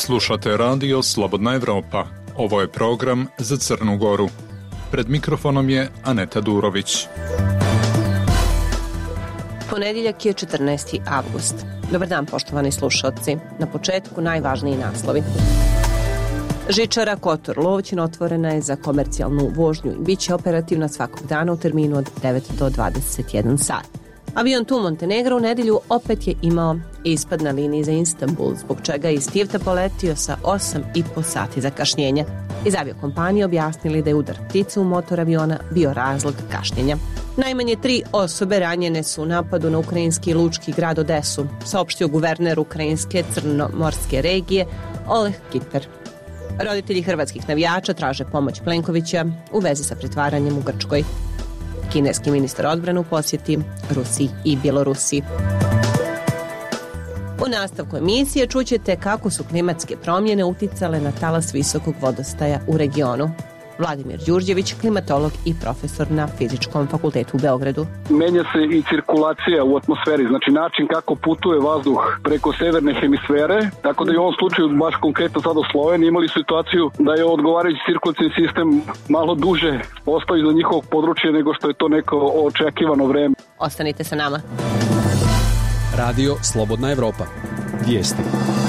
Slušate radio Slobodna Evropa. Ovo je program za Crnu Goru. Pred mikrofonom je Aneta Durović. Ponedjeljak je 14. avgust. Dobar dan, poštovani slušalci. Na početku najvažniji naslovi. Žičara Kotor-Lovćin otvorena je za komercijalnu vožnju i bit će operativna svakog dana u terminu od 9 do 21 sat. Avion tu Montenegro u nedjelju opet je imao ispad na liniji za Istanbul, zbog čega je iz Tivta poletio sa 8,5 sati zakašnjenja. Iz aviokompanije objasnili da je udar ptice u motor aviona bio razlog kašnjenja. Najmanje 3 osobe ranjene su u napadu na ukrajinski lučki grad Odesu, saopštio guverner ukrajinske crnomorske regije Oleh Kiper. Roditelji hrvatskih navijača traže pomoć Plenkovića u vezi sa pritvaranjem u Grčkoj. Kineski ministar odbrane u posjeti Rusiji i Bjelorusiji. U nastavku emisije čućete kako su klimatske promjene uticale na talas visokog vodostaja u regionu. Vladimir Đurđević, klimatolog i profesor na Fizičkom fakultetu u Beogradu. Menja se i cirkulacija u atmosferi, znači način kako putuje vazduh preko severne hemisfere, tako da i u ovom slučaju, baš konkretno sada u Sloveniji, imali situaciju da je odgovarajući cirkulacijni sistem malo duže ostao iza njihovog područja nego što je to neko očekivano vreme. Ostanite sa nama. Radio Slobodna Evropa. Vijesti.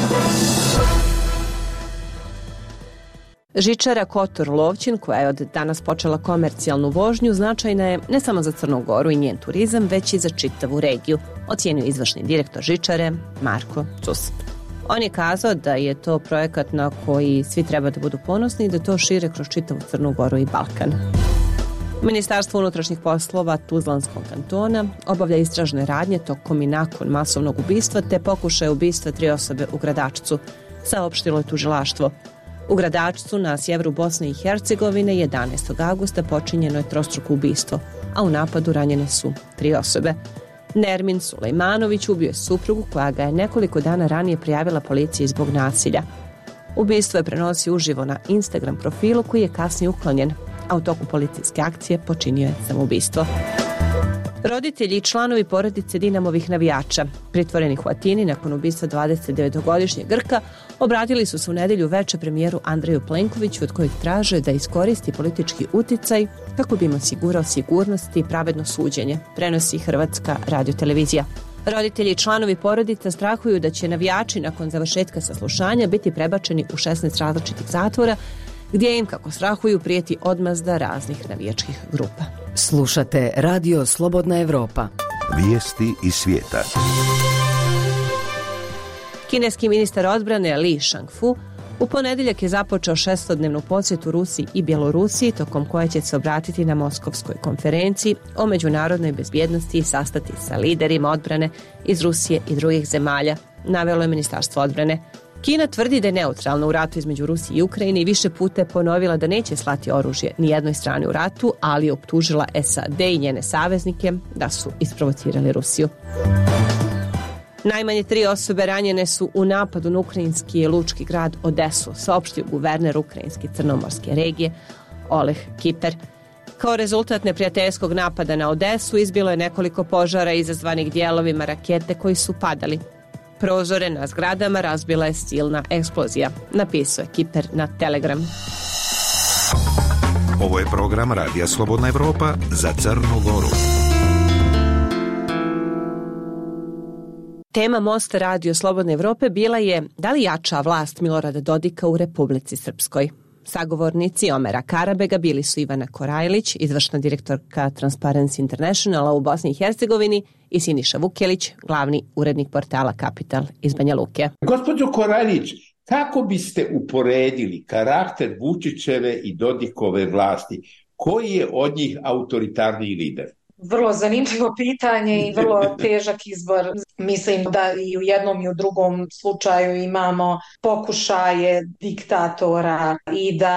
Žičara Kotor-Lovćin, koja je od danas počela komercijalnu vožnju, značajna je ne samo za Crnu Goru i njen turizam, već i za čitavu regiju, ocijenio izvršni direktor žičare Marko Cus. On je kazao da je to projekat na koji svi treba da budu ponosni i da to šire kroz čitavu Crnu Goru i Balkan. Ministarstvo unutrašnjih poslova Tuzlanskog kantona obavlja istražne radnje tokom i nakon masovnog ubistva te pokušaja ubistva 3 osobe u Gradačcu, saopštilo je tužilaštvo. U Gradačcu na sjeveru Bosne i Hercegovine 11. augusta počinjeno je trostruko ubistvo, a u napadu ranjene su 3 osobe. Nermin Sulejmanović ubio je suprugu koja ga je nekoliko dana ranije prijavila policiji zbog nasilja. Ubistvo je prenosio uživo na Instagram profilu koji je kasnije uklonjen, a u toku policijske akcije počinio je samoubistvo. Roditelji i članovi porodice Dinamovih navijača, pritvorenih u Atini nakon ubistva 29-godišnjeg Grka, obratili su se u nedjelju veče premijeru Andreju Plenkoviću, od kojeg traže da iskoristi politički uticaj kako bi im osigurao sigurnost i pravedno suđenje, prenosi Hrvatska radiotelevizija. Roditelji i članovi porodica strahuju da će navijači nakon završetka saslušanja biti prebačeni u 16 različitih zatvora, gdje im, kako strahuju, prijeti odmazda raznih navijačkih grupa. Slušate Radio Slobodna Evropa. Vijesti iz svijeta. Kineski ministar odbrane Li Shangfu u ponedjeljak je započeo 6-dnevnu posjetu Rusiji i Bjelorusiji, tokom koje će se obratiti na Moskovskoj konferenciji o međunarodnoj bezbjednosti i sastati sa liderima odbrane iz Rusije i drugih zemalja, navelo je Ministarstvo odbrane. Kina tvrdi da je neutralna u ratu između Rusije i Ukrajine i više puta je ponovila da neće slati oružje ni jednoj strani u ratu, ali je optužila SAD i njene saveznike da su isprovocirali Rusiju. Najmanje 3 osobe ranjene su u napadu na ukrajinski lučki grad Odesu, saopštio guverner ukrajinske crnomorske regije Oleh Kiper. Kao rezultat neprijateljskog napada na Odesu izbilo je nekoliko požara izazvanih dijelovima rakete koji su padali. Prozore na zgradama razbila je silna eksplozija, napisao je Kiper na Telegram. Ovo je program Radija Slobodna Evropa za Crnu Goru. Tema Mosta Radio Slobodne Evrope bila je da li jača vlast Milorada Dodika u Republici Srpskoj. Sagovornici Omera Karabega bili su Ivana Korajlić, izvršna direktorka Transparency Internationala u Bosni i Hercegovini, i Siniša Vukelić, glavni urednik portala Kapital iz Banja Luke. Gospođo Korajlić, kako biste uporedili karakter Vučićeve i Dodikove vlasti? Koji je od njih autoritarniji lider? Vrlo zanimljivo pitanje i vrlo težak izbor. Mislim da i u jednom i u drugom slučaju imamo pokušaje diktatora i da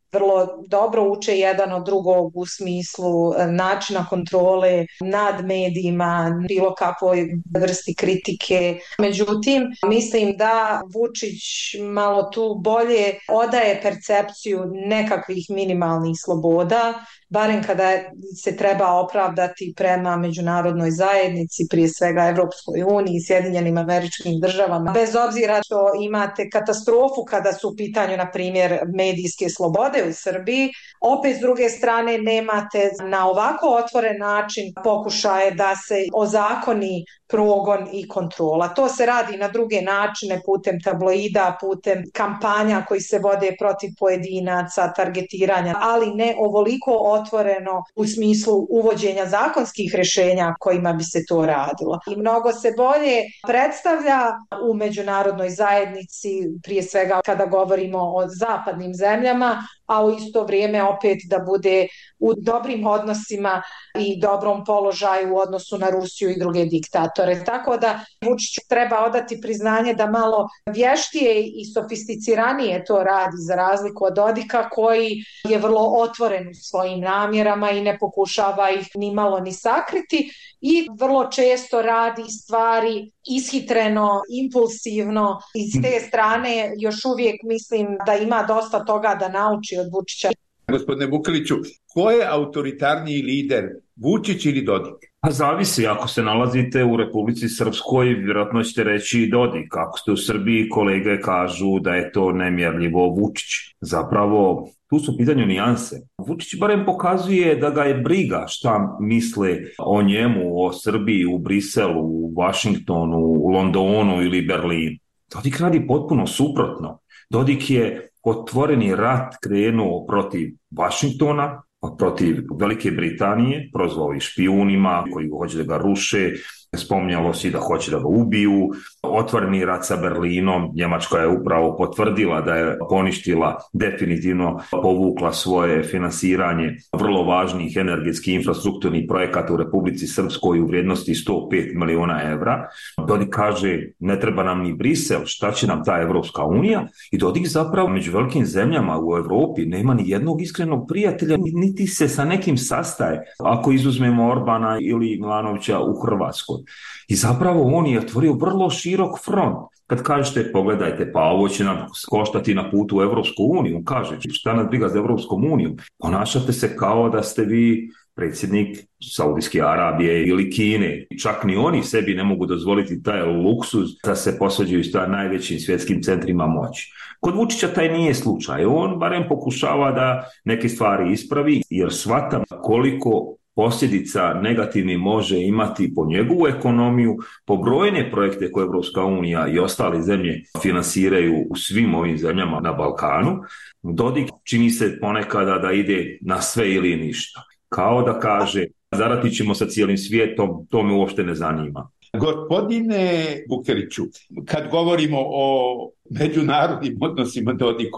vrlo dobro uče jedan od drugog u smislu načina kontrole nad medijima, bilo kakvoj vrsti kritike. Međutim, mislim da Vučić malo tu bolje odaje percepciju nekakvih minimalnih sloboda, barem kada se treba opravdati prema međunarodnoj zajednici, prije svega Evropskoj uniji, Sjedinjenim Američkim Državama. Bez obzira što imate katastrofu kada su u pitanju, na primjer, medijske slobode u Srbiji, opet s druge strane nemate na ovako otvoren način pokušaje da se ozakoni progon i kontrola. To se radi na druge načine, putem tabloida, putem kampanja koji se vode protiv pojedinaca, targetiranja, ali ne ovoliko otvoreno u smislu uvođenja zakonskih rješenja kojima bi se to radilo. I mnogo se bolje predstavlja u međunarodnoj zajednici, prije svega kada govorimo o zapadnim zemljama, a u isto vrijeme opet da bude u dobrim odnosima i dobrom položaju u odnosu na Rusiju i druge diktatore. Tako da Vučiću treba odati priznanje da malo vještije i sofisticiranije to radi, za razliku od Dodika koji je vrlo otvoren u svojim namjerama i ne pokušava ih ni malo ni sakriti i vrlo često radi stvari ishitreno, impulsivno. I s te strane još uvijek mislim da ima dosta toga da nauči od Vučića. Gospodine Vukeliću, ko je autoritarniji lider, Vučić ili Dodik? Pa zavisi, ako se nalazite u Republici Srpskoj, vjerojatno ćete reći Dodik. Ako ste u Srbiji, kolege kažu da je to nemjerljivo Vučić. Zapravo, tu su u pitanju nijanse. Vučić barem pokazuje da ga je briga šta misle o njemu, o Srbiji, u Briselu, u Washingtonu, u Londonu ili Berlinu. Dodik radi potpuno suprotno. Dodik je otvoreni rat krenuo protiv Washingtona, protiv Velike Britanije, prozvao ih špijunima koji hoće da ga ruše, spominjalo se da hoće da ga ubiju. Otvoreni rat sa Berlinom, Njemačka je upravo potvrdila da je poništila, definitivno povukla svoje finansiranje vrlo važnih energetskih infrastrukturnih projekata u Republici Srpskoj u vrijednosti 105 miliona evra. Dodik kaže, ne treba nam ni Brisel, šta će nam ta Evropska unija? I Dodik zapravo među velikim zemljama u Europi nema ni jednog iskrenog prijatelja, niti se sa nekim sastaje, ako izuzmemo Orbana ili Milanovića u Hrvatskoj. I zapravo on je otvorio vrlo širok front. Kad kažete, pogledajte, pa ovo će nam koštati na putu u Evropsku uniju, kaže, šta nas briga za Evropskom uniju? Ponašate se kao da ste vi predsjednik Saudijske Arabije ili Kine. Čak ni oni sebi ne mogu dozvoliti taj luksuz da se posvađaju s najvećim svjetskim centrima moći. Kod Vučića taj nije slučaj. On barem pokušava da neke stvari ispravi, jer shvata koliko posljedica negativni može imati po njegovu ekonomiju, po brojne projekte koje Evropska unija i ostale zemlje finansiraju u svim ovim zemljama na Balkanu. Dodik čini se ponekada da ide na sve ili ništa. Kao da kaže, zaratit ćemo sa cijelim svijetom, to me uopšte ne zanima. Gospodine Vukeliću, kad govorimo o međunarodnim odnosima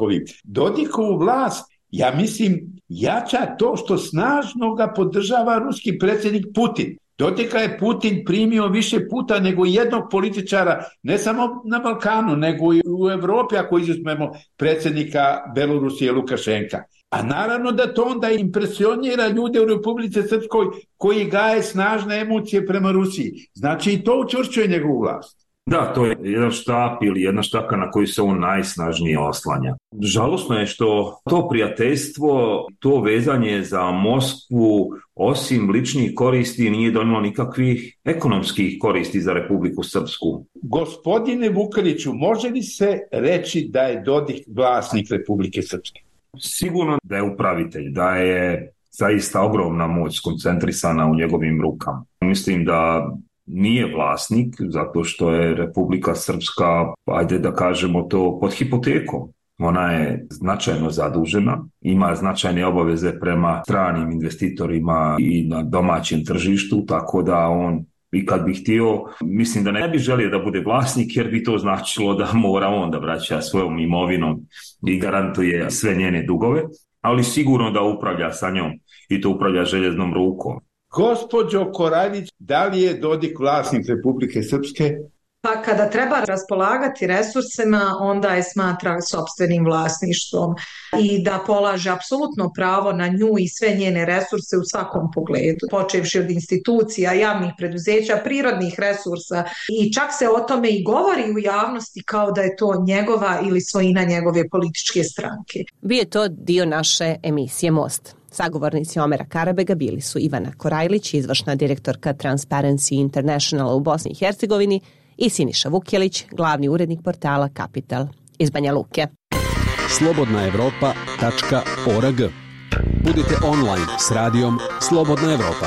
Dodikovu vlast, ja mislim, jača to što snažno ga podržava ruski predsjednik Putin. Dodika je Putin primio više puta nego jednog političara, ne samo na Balkanu, nego i u Evropi, ako izuzmemo predsjednika Belorusije Lukašenka. A naravno da to onda impresionira ljude u Republici Srpskoj koji gaje snažne emocije prema Rusiji. Znači i to učvršćuje njegovu vlast. Da, to je jedan štap ili jedna štaka na koju se on najsnažnije oslanja. Žalosno je što to prijateljstvo, to vezanje za Moskvu, osim ličnih koristi, nije donijelo nikakvih ekonomskih koristi za Republiku Srpsku. Gospodine Vukeliću, može li se reći da je Dodik vlasnik Republike Srpske? Sigurno da je upravitelj, da je zaista ogromna moć skoncentrisana u njegovim rukama. Mislim da nije vlasnik, zato što je Republika Srpska, ajde da kažemo to, pod hipotekom. Ona je značajno zadužena, ima značajne obaveze prema stranim investitorima i na domaćem tržištu, tako da on, i kad bi htio, mislim da ne bi želio da bude vlasnik, jer bi to značilo da mora on da vraća svojom imovinom i garantuje sve njene dugove, ali sigurno da upravlja sa njom i to upravlja željeznom rukom. Gospođo Koraljić, da li je Dodik vlasnik Republike Srpske? Pa kada treba raspolagati resursima, onda je smatra sopstvenim vlasništvom i da polaže apsolutno pravo na nju i sve njene resurse u svakom pogledu, počevši od institucija, javnih preduzeća, prirodnih resursa i čak se o tome i govori u javnosti kao da je to njegova ili svojina njegove političke stranke. Bio je to dio naše emisije Most. Sagovornici Omera Karabega bili su Ivana Korajlić, izvršna direktorka Transparency Internationala u Bosni i Hercegovini, i Siniša Vukjelić, glavni urednik portala Kapital iz Banja Luke. slobodnaevropa.org. Budite online s radijom Slobodna Evropa.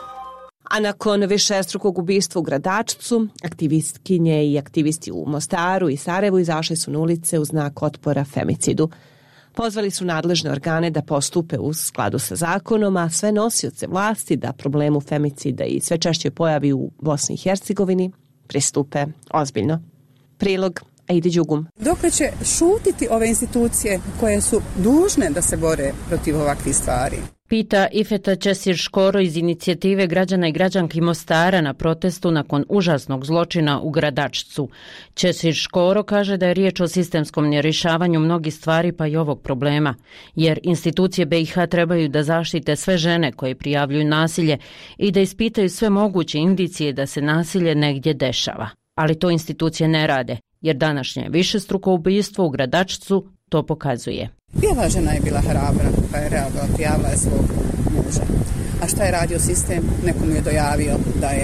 A nakon višestrukog ubistva u Gradačcu, aktivistkinje i aktivisti u Mostaru i Sarajevu izašli su na ulice u znak otpora femicidu. Pozvali su nadležne organe da postupe u skladu sa zakonom, a sve nosioce vlasti da problemu femicida i sve češće pojavi u Bosni i Hercegovini pristupe ozbiljno. Prilog Aida Đugum. Dokle će šutiti ove institucije koje su dužne da se bore protiv ovakvih stvari? Pita Ifeta Ćesir-Škoro iz inicijative građana i građanki Mostara na protestu nakon užasnog zločina u Gradačcu. Ćesir-Škoro kaže da je riječ o sistemskom nerješavanju mnogih stvari pa i ovog problema, jer institucije BiH trebaju da zaštite sve žene koje prijavljuju nasilje i da ispitaju sve moguće indicije da se nasilje negdje dešava. Ali to institucije ne rade, jer današnje višestruko ubistvo u Gradačcu to pokazuje. Ova žena je bila hrabra, pa je reagovala, prijavila je svog muža. A šta je radio sistem? Neko mu je dojavio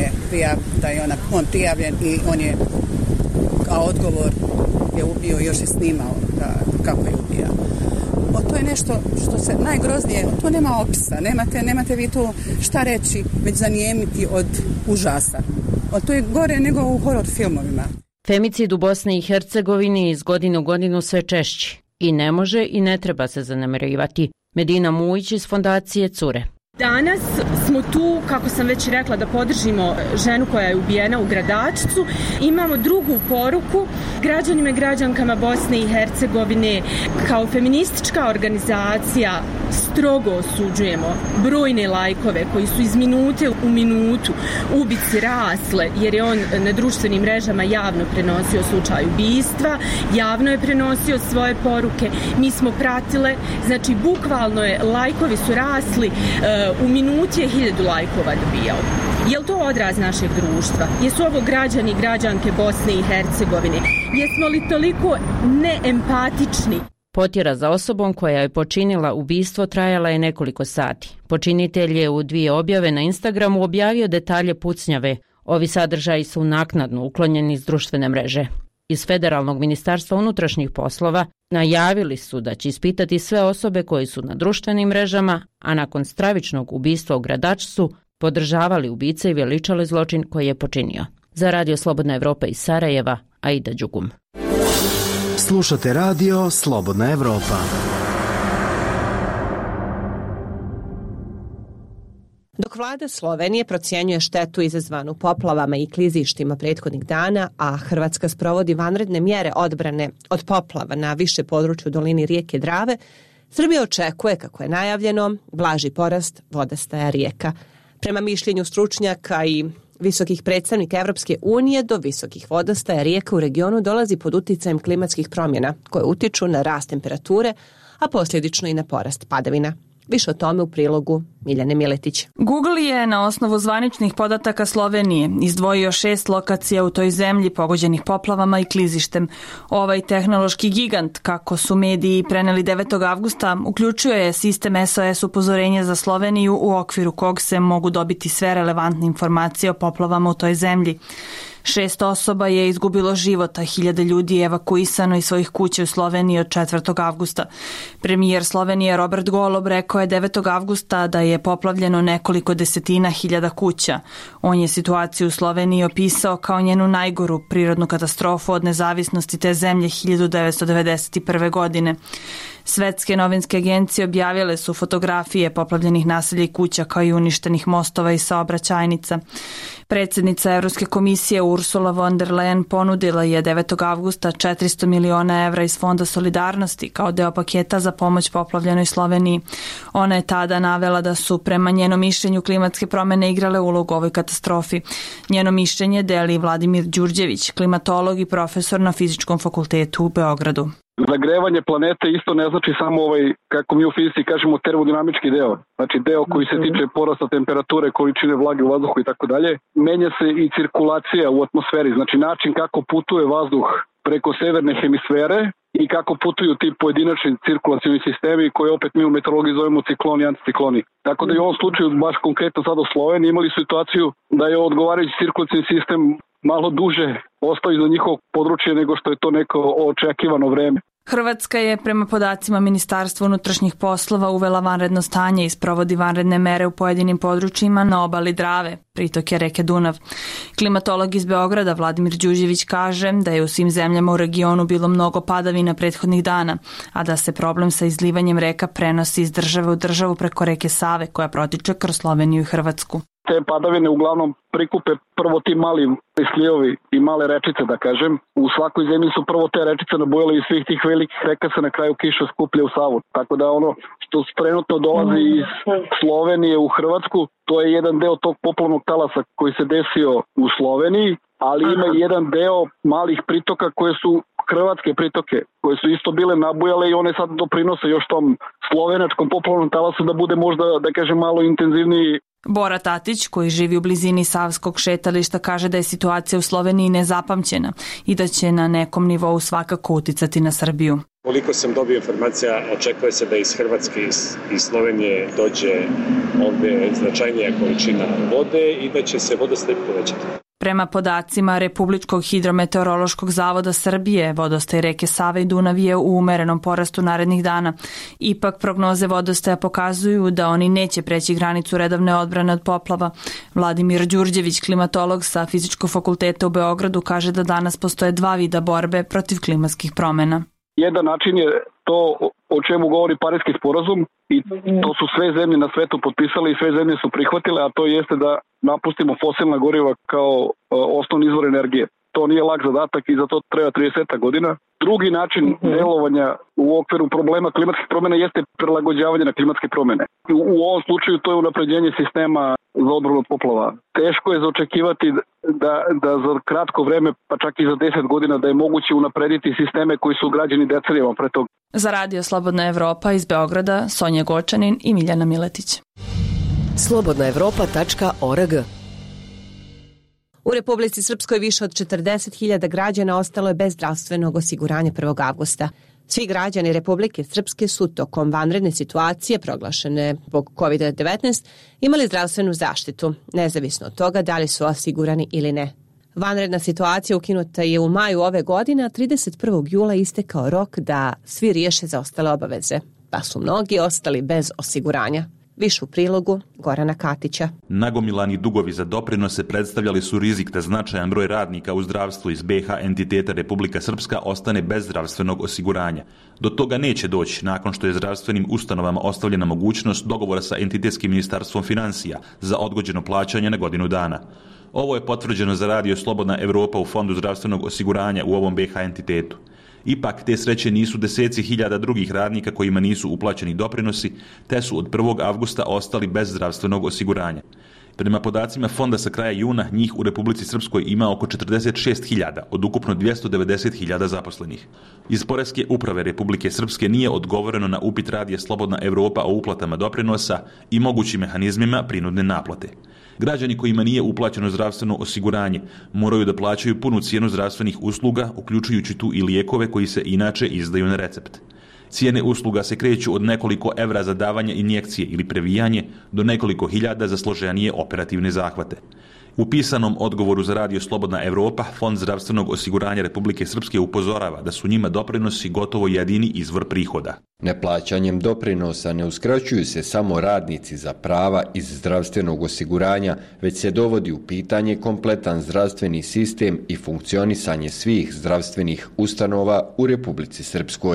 da je on prijavljen i on je kao odgovor je ubio, još je snimao kako je ubijao. To je nešto što se najgroznije, to nema opisa, nemate vi tu šta reći, već zanijemiti od užasa. To je gore nego u horor filmovima. Femicid u Bosni i Hercegovini iz godine u godinu sve češći. I ne može i ne treba se zanemarivati. Medina Mujić iz fondacije Cure. Danas smo tu, kako sam već rekla, da podržimo ženu koja je ubijena u Gradačcu. Imamo drugu poruku građanima i građankama Bosne i Hercegovine. Kao feministička organizacija strogo osuđujemo brojne lajkove koji su iz minute u minutu ubici rasle, jer je on na društvenim mrežama javno prenosio slučaj ubistva, javno je prenosio svoje poruke. Mi smo pratile, znači bukvalno je, lajkovi su rasli, u minuti je 1000 lajkova dobijao. Je li to odraz našeg društva? Jesu ovo građani i građanke Bosne i Hercegovine? Jesmo li toliko neempatični? Potjera za osobom koja je počinila ubistvo trajala je nekoliko sati. Počinitelj je u 2 objave na Instagramu objavio detalje pucnjave. Ovi sadržaji su naknadno uklonjeni iz društvene mreže. Iz Federalnog ministarstva unutrašnjih poslova najavili su da će ispitati sve osobe koji su na društvenim mrežama, a nakon stravičnog ubistva u Gradačcu podržavali ubice i veličali zločin koji je počinio. Za Radio Slobodna Evropa iz Sarajeva, Aida Đugum. Slušate Radio Slobodna Evropa. Dok vlada Slovenije procjenjuje štetu izazvanu poplavama i klizištima prethodnih dana, a Hrvatska sprovodi vanredne mjere odbrane od poplava na više području u dolini rijeke Drave, Srbija očekuje, kako je najavljeno, blaži porast vodastaja rijeka. Prema mišljenju stručnjaka i visokih predstavnika Evropske unije, do visokih vodostaja rijeka u regionu dolazi pod uticajem klimatskih promjena koje utiču na rast temperature, a posljedično i na porast padavina. Više o tome u prilogu Miljane Miletić. Google je na osnovu zvaničnih podataka Slovenije izdvojio 6 lokacija u toj zemlji pogođenih poplavama i klizištem. Ovaj tehnološki gigant, kako su mediji preneli 9. avgusta, uključuje sistem SOS upozorenja za Sloveniju u okviru kog se mogu dobiti sve relevantne informacije o poplavama u toj zemlji. 6 osoba je izgubilo život, a 1000 ljudi je evakuisano iz svojih kuća u Sloveniji od 4. avgusta. Premijer Slovenije Robert Golob rekao je 9. avgusta da je poplavljeno nekoliko desetina hiljada kuća. On je situaciju u Sloveniji opisao kao njenu najgoru prirodnu katastrofu od nezavisnosti te zemlje 1991. godine. Svetske novinske agencije objavile su fotografije poplavljenih naselja i kuća kao i uništenih mostova i saobraćajnica. Predsjednica Evropske komisije Ursula von der Leyen ponudila je 9. avgusta 400 miliona evra iz Fonda solidarnosti kao deo paketa za pomoć poplavljenoj Sloveniji. Ona je tada navela da su prema njenom mišljenju klimatske promjene igrale ulogu u ovoj katastrofi. Njeno mišljenje deli Vladimir Đurđević, klimatolog i profesor na Fizičkom fakultetu u Beogradu. Zagrevanje planete isto ne znači samo kako mi u fizici kažemo, termodinamički deo. Znači deo koji se tiče porasta temperature, količine vlage u vazduhu i tako dalje. Menja se i cirkulacija u atmosferi, znači način kako putuje vazduh preko severne hemisfere i kako putuju ti pojedinačni cirkulacioni sistemi koje opet mi u meteorologiji zovemo cikloni i anticikloni. Tako da i u ovom slučaju, baš konkretno sad u Sloveniji, imali situaciju da je odgovarajući cirkulacioni sistem malo duže ostao iza njihovog područja nego što je to neko očekivano vreme. Hrvatska je prema podacima Ministarstva unutrašnjih poslova uvela vanredno stanje i sprovodi vanredne mere u pojedinim područjima na obali Drave, pritoke reke Dunav. Klimatolog iz Beograda Vladimir Đurđević kaže da je u svim zemljama u regionu bilo mnogo padavina prethodnih dana, a da se problem sa izlivanjem reka prenosi iz države u državu preko reke Save koja protiče kroz Sloveniju i Hrvatsku. Te padavine uglavnom prikupe prvo ti mali slijevi i male rečice, da kažem. U svakoj zemlji su prvo te rečice nabujale i svih tih velikih reka se na kraju kiša skuplja u Savu. Tako da ono što trenutno dolazi iz Slovenije u Hrvatsku, to je jedan deo tog poplavnog talasa koji se desio u Sloveniji, ali ima i jedan deo malih pritoka koje su hrvatske pritoke, koje su isto bile nabujale i one sad doprinose još tom slovenačkom poplavnom talasu da bude možda, da kažem, malo intenzivniji. Bora Tatić, koji živi u blizini Savskog šetališta, kaže da je situacija u Sloveniji nezapamćena i da će na nekom nivou svakako uticati na Srbiju. Koliko sam dobio informacija, očekuje se da iz Hrvatske i Slovenije dođe ovde značajnija količina vode i da će se vodostaj povećati. Prema podacima Republičkog hidrometeorološkog zavoda Srbije, vodostaj reke Save i Dunav je u umerenom porastu narednih dana. Ipak prognoze vodostaja pokazuju da oni neće preći granicu redovne odbrane od poplava. Vladimir Đurđević, klimatolog sa Fizičkog fakulteta u Beogradu, kaže da danas postoje dva vida borbe protiv klimatskih promjena. Jedan način je to o čemu govori Pariski sporazum i to su sve zemlje na svetu potpisale i sve zemlje su prihvatile, a to jeste da napustimo fosilna goriva kao osnovni izvor energije. To nije lak zadatak i za to treba 30 godina. Drugi način delovanja u okviru problema klimatskih promjena jeste prilagođavanje na klimatske promjene. U ovom slučaju to je unapređenje sistema za odbranu od poplava. Teško je zaočekivati da za kratko vreme, pa čak i za 10 godina, da je moguće unaprediti sisteme koji su građeni decenijama pre toga. Za Radio Slobodna Evropa iz Beograda, Sonja Gočanin i Miljana Miletić. slobodnaevropa.org. U Republici Srpskoj više od 40.000 građana ostalo je bez zdravstvenog osiguranja 1. avgusta. Svi građani Republike Srpske su tokom vanredne situacije proglašene zbog COVID-19 imali zdravstvenu zaštitu, nezavisno od toga da li su osigurani ili ne. Vanredna situacija ukinuta je u maju ove godine, a 31. jula istekao rok da svi riješe zaostale obaveze, pa su mnogi ostali bez osiguranja. Više u prilogu Gorana Katića. Nagomilani dugovi za doprinose predstavljali su rizik da značajan broj radnika u zdravstvu iz BiH entiteta Republika Srpska ostane bez zdravstvenog osiguranja. Do toga neće doći nakon što je zdravstvenim ustanovama ostavljena mogućnost dogovora sa entitetskim ministarstvom financija za odgođeno plaćanje na godinu dana. Ovo je potvrđeno za Radio Slobodna Evropa u Fondu zdravstvenog osiguranja u ovom BiH entitetu. Ipak, te sreće nisu deseci hiljada drugih radnika kojima nisu uplaćeni doprinosi, te su od 1. avgusta ostali bez zdravstvenog osiguranja. Prema podacima fonda sa kraja juna, njih u Republici Srpskoj ima oko 46.000 od ukupno 290.000 zaposlenih. Iz Poreske uprave Republike Srpske nije odgovoreno na upit Radija Slobodna Evropa o uplatama doprinosa i mogućim mehanizmima prinudne naplate. Građani kojima nije uplaćeno zdravstveno osiguranje moraju da plaćaju punu cijenu zdravstvenih usluga, uključujući tu i lijekove koji se inače izdaju na recept. Cijene usluga se kreću od nekoliko evra za davanje injekcije ili previjanje do nekoliko hiljada za složenije operativne zahvate. U pisanom odgovoru za Radio Slobodna Evropa, Fond zdravstvenog osiguranja Republike Srpske upozorava da su njima doprinosi gotovo jedini izvor prihoda. Neplaćanjem doprinosa ne uskraćuju se samo radnici za prava iz zdravstvenog osiguranja, već se dovodi u pitanje kompletan zdravstveni sistem i funkcionisanje svih zdravstvenih ustanova u Republici Srpskoj.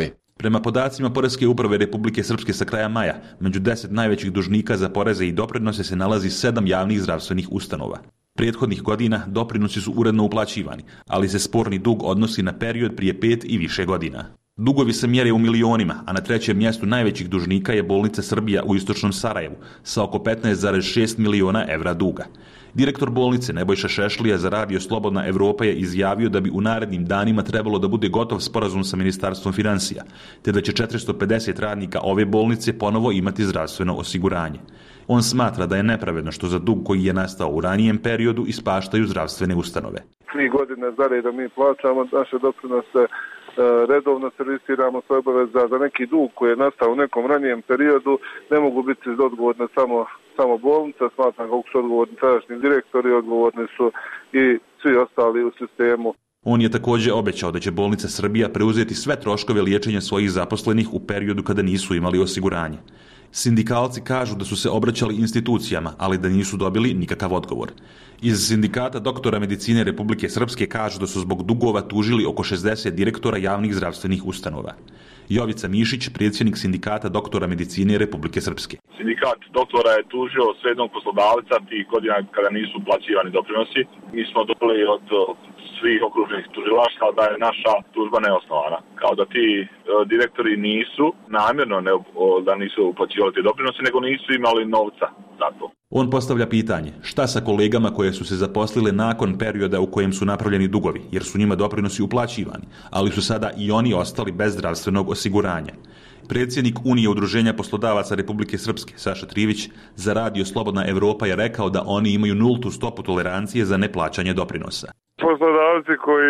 Prema podacima Poreske uprave Republike Srpske sa kraja maja, među 10 najvećih dužnika za poreze i doprinose se nalazi 7 javnih zdravstvenih ustanova. Prethodnih godina doprinosi su uredno uplaćivani, ali se sporni dug odnosi na period prije 5 i više godina. Dugovi se mjere u milionima, a na trećem mjestu najvećih dužnika je bolnica Srbija u istočnom Sarajevu sa oko 15,6 miliona evra duga. Direktor bolnice Nebojša Šešlija za Radio Slobodna Evropa je izjavio da bi u narednim danima trebalo da bude gotov sporazum sa Ministarstvom financija, te da će 450 radnika ove bolnice ponovo imati zdravstveno osiguranje. On smatra da je nepravedno što za dug koji je nastao u ranijem periodu ispaštaju zdravstvene ustanove. 3 godine za redom mi plaćamo naše doprinose, redovno servisiramo svoje obaveze za neki dug koji je nastao u nekom ranijem periodu, ne mogu biti odgovorne samo bolnica, smatram kako su odgovorni tadašnji direktori, odgovorni su i svi ostali u sistemu. On je također obećao da će bolnica Srbija preuzeti sve troškove liječenja svojih zaposlenih u periodu kada nisu imali osiguranje. Sindikalci kažu da su se obraćali institucijama, ali da nisu dobili nikakav odgovor. Iz Sindikata doktora medicine Republike Srpske kažu da su zbog dugova tužili oko 60 direktora javnih zdravstvenih ustanova. Jovica Mišić, predsjednik Sindikata doktora medicine Republike Srpske. Sindikat doktora je tužio sve jednog poslodavca tih godina kada nisu uplaćivani doprinosi. Mi smo dobili od svih okružnih tužilaštva da je naša tužba neosnovana. Kao da ti direktori nisu namjerno da nisu uplaćivali te doprinose, nego nisu imali novca za to. On postavlja pitanje, šta sa kolegama koje su se zaposlile nakon perioda u kojem su napravljeni dugovi, jer su njima doprinosi uplaćivani, ali su sada i oni ostali bez zdravstvenog osiguranja. Predsjednik Unije udruženja poslodavaca Republike Srpske, Saša Trivić, za Radio Slobodna Evropa je rekao da oni imaju nultu stopu tolerancije za neplaćanje doprinosa. Poslodavci koji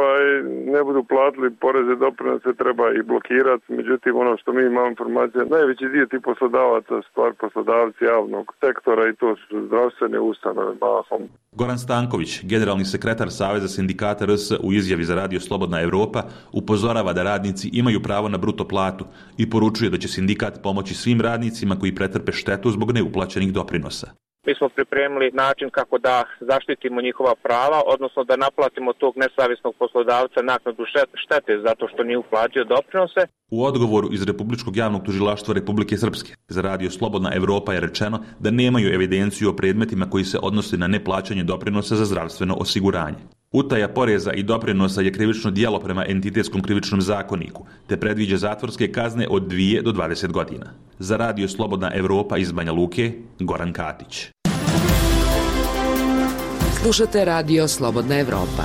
ne budu platili poreze i doprinose treba ih blokirati, međutim ono što mi imamo informacije, najveći dio tih poslodavaca stvar poslodavci javnog sektora i to su zdravstvene ustanove mahom. Goran Stanković, generalni sekretar Saveza sindikata RS u izjavi za Radio Slobodna Evropa, upozorava da radnici imaju pravo na bruto platu i poručuje da će sindikat pomoći svim radnicima koji pretrpe štetu zbog neuplaćenih doprinosa. Mi smo pripremili način kako da zaštitimo njihova prava, odnosno da naplatimo tog nesavjesnog poslodavca naknadu štete zato što nije uplatio doprinose. U odgovoru iz Republičkog javnog tužilaštva Republike Srpske za Radio Slobodna Evropa je rečeno da nemaju evidenciju o predmetima koji se odnose na neplaćanje doprinosa za zdravstveno osiguranje. Utaja poreza i doprinosa je krivično djelo prema entitetskom krivičnom zakoniku, te predviđa zatvorske kazne od 2 do 20 godina. Za Radio Slobodna Evropa iz Banja Luke, Goran Katić. Slušate Radio Slobodna Evropa.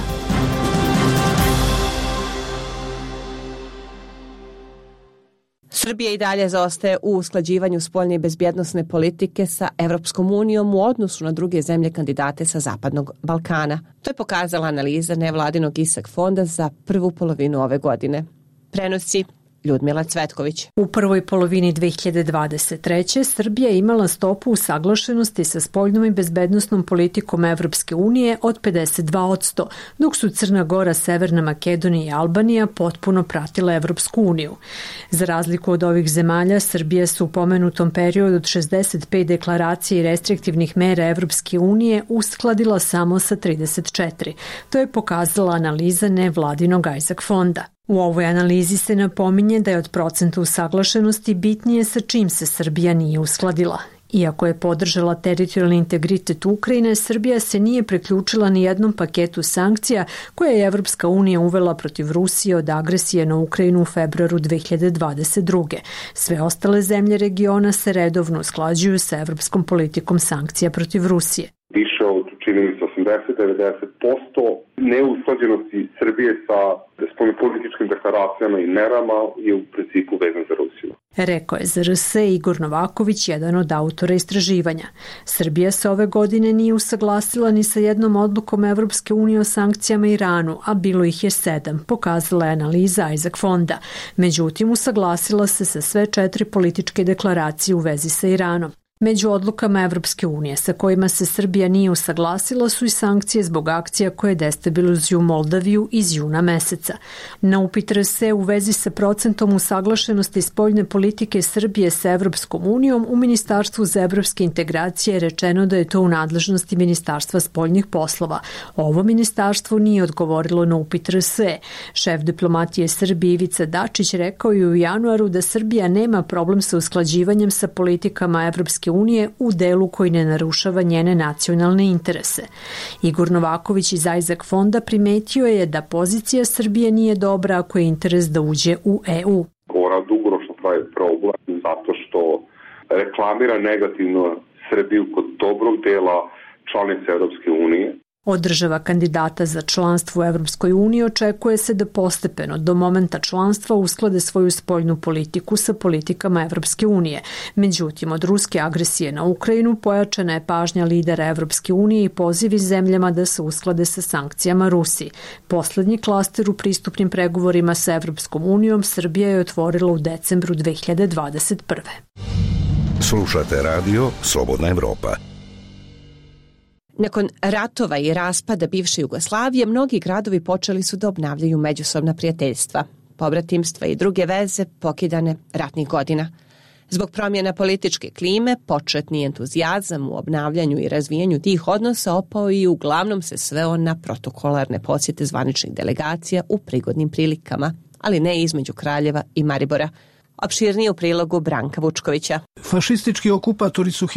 Srbija i dalje zaostaje u usklađivanju spoljne i bezbjednosne politike sa Evropskom unijom u odnosu na druge zemlje kandidate sa Zapadnog Balkana. To je pokazala analiza nevladinog ISAK fonda za prvu polovinu ove godine. Prenosi Ljudmila Cvetković. U prvoj polovini 2023. Srbija je imala stopu usaglašenosti sa spoljnom i bezbednosnom politikom Evropske unije od 52%, dok su Crna Gora, Severna Makedonija i Albanija potpuno pratile Evropsku uniju. Za razliku od ovih zemalja, Srbija se u pomenutom periodu od 65 deklaracije i restriktivnih mera Evropske unije uskladila samo sa 34. To je pokazala analiza nevladinog ISAK fonda. U ovoj analizi se napominje da je od procenta usaglašenosti bitnije sa čim se Srbija nije uskladila. Iako je podržala teritorijalni integritet Ukrajine, Srbija se nije priključila ni jednom paketu sankcija koje je Evropska unija uvela protiv Rusije od agresije na Ukrajinu u februaru 2022. Sve ostale zemlje regiona se redovno usklađuju sa evropskom politikom sankcija protiv Rusije. Više od, čini mi se, 80-90% neusklađenosti Srbije sa spoljnopolitičkim deklaracijama i merama je u principu vezan za Rusiju. Rekao je za RS Igor Novaković, jedan od autora istraživanja. Srbija se ove godine nije usaglasila ni sa jednom odlukom Evropske unije o sankcijama Iranu, a bilo ih je 7, pokazala je analiza ISAK fonda. Međutim, usaglasila se sa sve 4 političke deklaracije u vezi sa Iranom. Među odlukama Evropske unije sa kojima se Srbija nije usaglasila su i sankcije zbog akcija koje destabilizuju Moldaviju iz juna meseca. Na upit RS u vezi sa procentom usaglašenosti spoljne politike Srbije sa Evropskom unijom, u Ministarstvu za evropske integracije je rečeno da je to u nadležnosti Ministarstva spoljnih poslova. Ovo ministarstvo nije odgovorilo na upit RS. Šef diplomatije Srbije Ivica Dačić rekao je u januaru da Srbija nema problem sa usklađivanjem sa politikama Evropske unije u delu koji ne narušava njene nacionalne interese. Igor Novaković iz Isaac fonda primetio je da pozicija Srbije nije dobra ako je interes da uđe u EU. Ona dugoročno pravi problem zato što reklamira negativno Srbiju kod dobrog dela članice Evropske unije. Od država kandidata za članstvo u Evropskoj uniji očekuje se da postepeno do momenta članstva usklade svoju spoljnu politiku sa politikama Evropske unije. Međutim, od ruske agresije na Ukrajinu pojačana je pažnja lidera Evropske unije i pozivi zemljama da se usklade sa sankcijama Rusiji. Poslednji klaster u pristupnim pregovorima sa Evropskom unijom Srbija je otvorila u decembru 2021. Slušate radio Slobodna Evropa. Nakon ratova i raspada bivše Jugoslavije, mnogi gradovi počeli su da obnavljaju međusobna prijateljstva, pobratimstva i druge veze pokidane ratnih godina. Zbog promjena političke klime, početni entuzijazam u obnavljanju i razvijanju tih odnosa opao i uglavnom se sveo na protokolarne posjete zvaničnih delegacija u prigodnim prilikama, ali ne između Kraljeva i Maribora. Opširnije u prilogu Branka Vučkovića. Fašistički okupatori su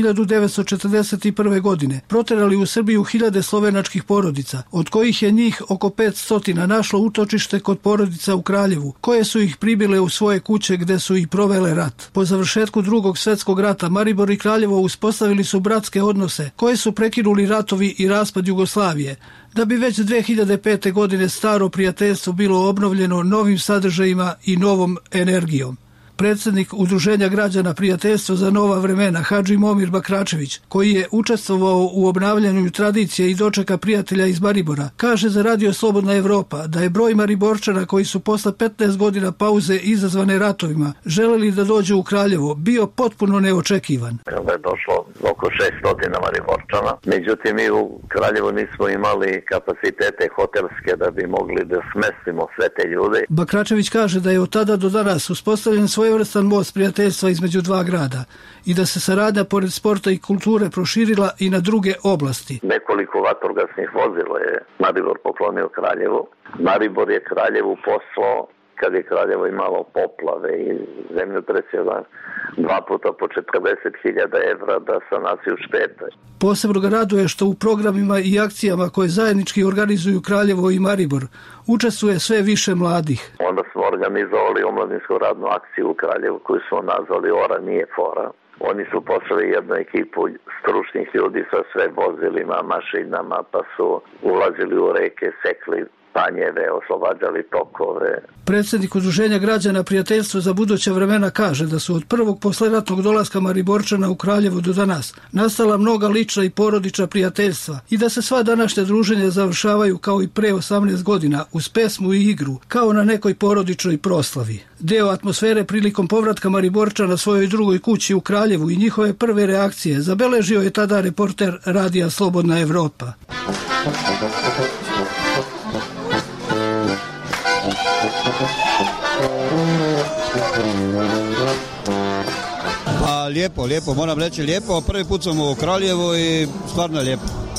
1941. godine proterali u Srbiju hiljade slovenačkih porodica, od kojih je njih oko 500 našlo utočište kod porodica u Kraljevu, koje su ih pribile u svoje kuće gde su i provele rat. Po završetku Drugog svjetskog rata Maribor i Kraljevo uspostavili su bratske odnose, koje su prekinuli ratovi i raspad Jugoslavije, da bi već 2005. godine staro prijateljstvo bilo obnovljeno novim sadržajima i novom energijom. Predsjednik Udruženja građana Prijateljstvo za nova vremena Hadži Momir Bakračević, koji je učestvovao u obnavljanju tradicije i dočeka prijatelja iz Maribora, kaže za radio Slobodna Evropa da je broj Mariborčana koji su posle 15 godina pauze izazvane ratovima želeli da dođu u Kraljevo bio potpuno neočekivan. Kada je došlo oko 600 Mariborčana, međutim mi u Kraljevu nismo imali kapacitete hotelske da bi mogli da smestimo sve te ljude. Bakračević kaže da je od tada do danas uspostavljen svojevrstan most prijateljstva između dva grada i da se saradnja pored sporta i kulture proširila i na druge oblasti. Nekoliko vatrogasnih vozila je Maribor poklonio Kraljevu. Maribor je Kraljevu poslao kad je Kraljevo imalo poplave i zemljotreseva 2 puta po 40.000 evra da sanaciju štete. Posebno ga raduje što u programima i akcijama koje zajednički organizuju Kraljevo i Maribor učestvuje sve više mladih. Onda smo organizovali omladinsku radnu akciju u Kraljevu koju smo nazvali Ora nije fora. Oni su poslali jednu ekipu stručnih ljudi sa sve vozilima, mašinama, pa su ulazili u reke, sekli panjeve, oslobađali tokove. Predsjednik Udruženja građana Prijateljstvo za buduća vremena kaže da su od prvog posleratnog dolaska Mariborčana u Kraljevo do danas nastala mnoga lična i porodična prijateljstva i da se sva današnja druženja završavaju kao i pre 18 godina uz pesmu i igru, kao na nekoj porodičnoj proslavi. Deo atmosfere prilikom povratka Mariborčana svojoj drugoj kući u Kraljevu i njihove prve reakcije zabeležio je tada reporter radija Slobodna Evropa. Pa lijepo, moram reći lijepo. Prvi put sam u Kraljevu i stvarno je lijepo.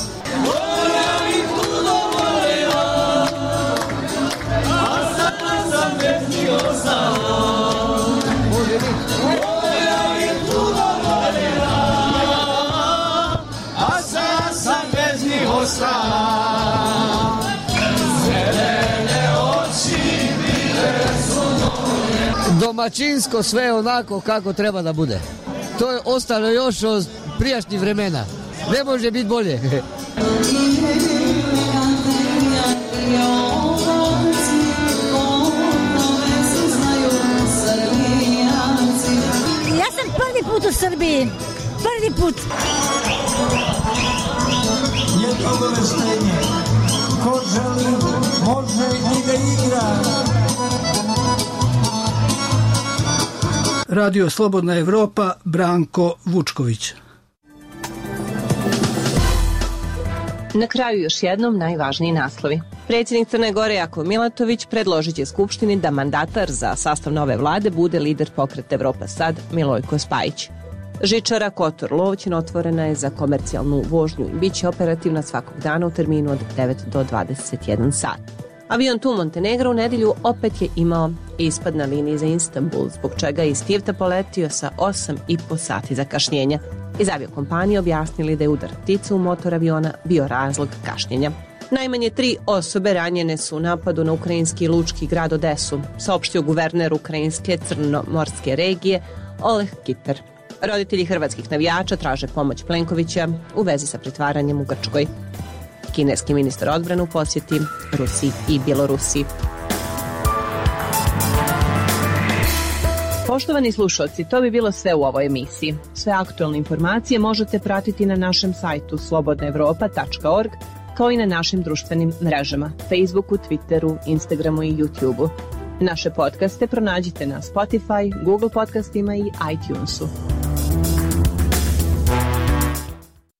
Domaćinsko, sve onako kako treba da bude. To je ostalo još od prijašnjih vremena. Ne može biti bolje. Ja sam prvi put u Srbiji. Prvi put. Je obaveštenje. Ko želi, može i da igra. Radio Slobodna Evropa, Branko Vučković. Na kraju još jednom najvažniji naslovi. Predsjednik Crne Gore Jakov Milatović predložit će Skupštini da mandatar za sastav nove vlade bude lider Pokreta Evropa Sad Milojko Spajić. Žičara Kotor-Lovćin otvorena je za komercijalnu vožnju i bit će operativna svakog dana u terminu od 9 do 21 sat. Avion tu Montenegro u nedelju opet je imao ispad na liniji za Istanbul, zbog čega je iz Tivta poletio sa 8,5 sati zakašnjenja. Iz aviokompanije objasnili da je udar ptice u motor aviona bio razlog kašnjenja. Najmanje 3 osobe ranjene su u napadu na ukrajinski lučki grad Odesu, saopštio guverner ukrajinske crnomorske regije Oleg Kiper. Roditelji hrvatskih navijača traže pomoć Plenkovića u vezi sa pritvaranjem u Grčkoj. Kineski ministar odbrane u posjeti Rusiji i Bjelorusiji. Poštovani slušalci, to bi bilo sve u ovoj emisiji. Sve aktualne informacije možete pratiti na našem sajtu slobodnaevropa.org, kao i na našim društvenim mrežama, Facebooku, Twitteru, Instagramu i YouTubeu. Naše podcaste pronađite na Spotify, Google podcastima i iTunesu.